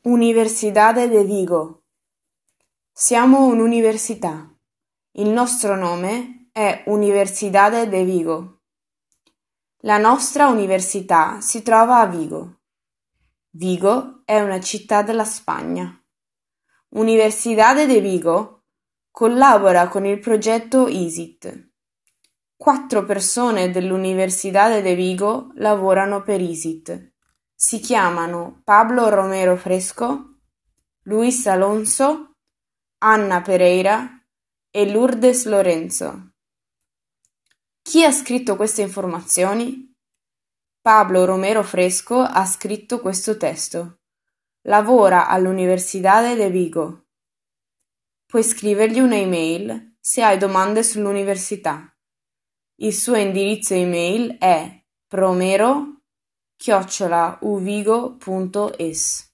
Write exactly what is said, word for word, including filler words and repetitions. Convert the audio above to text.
Universidade de Vigo. Siamo un'università. Il nostro nome è Universidade de Vigo. La nostra università si trova a Vigo. Vigo è una città della Spagna. Universidade de Vigo collabora con il progetto I S I T. Quattro persone dell'Universidade de Vigo lavorano per I S I T. Si chiamano Pablo Romero Fresco, Luis Alonso, Anna Pereira e Lourdes Lorenzo. Chi ha scritto queste informazioni? Pablo Romero Fresco ha scritto questo testo. Lavora all'Universidade de Vigo. Puoi scrivergli un'email se hai domande sull'università. Il suo indirizzo email è promero chiocciola uvigo punto es.